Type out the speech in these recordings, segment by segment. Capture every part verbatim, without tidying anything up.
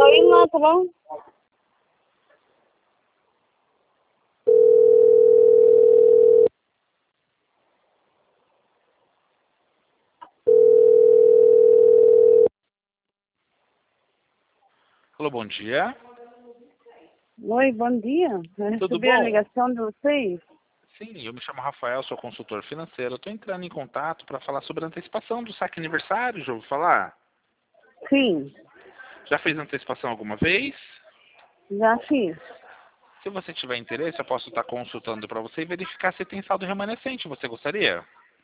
indo lá, tá bom? Alô, bom dia. Oi, bom dia. Eu Tudo recebi a bom? ligação de vocês. Sim, eu me chamo Rafael, sou consultor financeiro. Estou entrando em contato para falar sobre a antecipação do saque aniversário, já ouviu falar? Sim, Já fez antecipação alguma vez? já fiz. Se você tiver interesse, eu posso estar consultando para você e verificar se tem saldo remanescente. Você gostaria?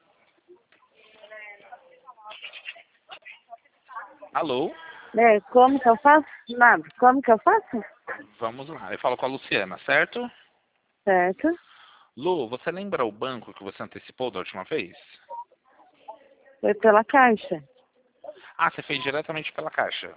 Alô? É, como que eu faço? Nada. Como que eu faço? Vamos lá. Eu falo com a Luciana, certo? Certo. Lu, você lembra o banco que você antecipou da última vez? Foi pela caixa. Ah, você fez diretamente pela Caixa.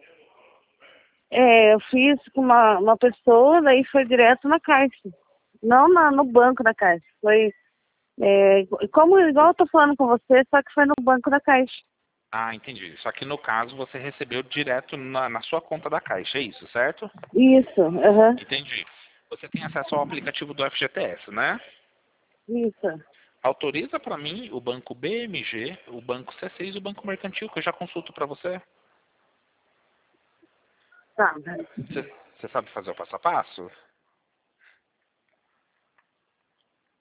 É, eu fiz com uma, uma pessoa, daí foi direto na caixa. Não na, no banco da caixa. Foi, é, como igual eu tô falando com você, só que foi no banco da caixa. Ah, entendi. Só que no caso você recebeu direto na, na sua conta da Caixa, é isso, certo? Isso, aham. Entendi. Você tem acesso ao aplicativo do F G T S, né? Isso. Autoriza para mim o banco B M G, o banco C seis e o banco mercantil, que eu já consulto para você. Tá. Você você sabe fazer o passo a passo?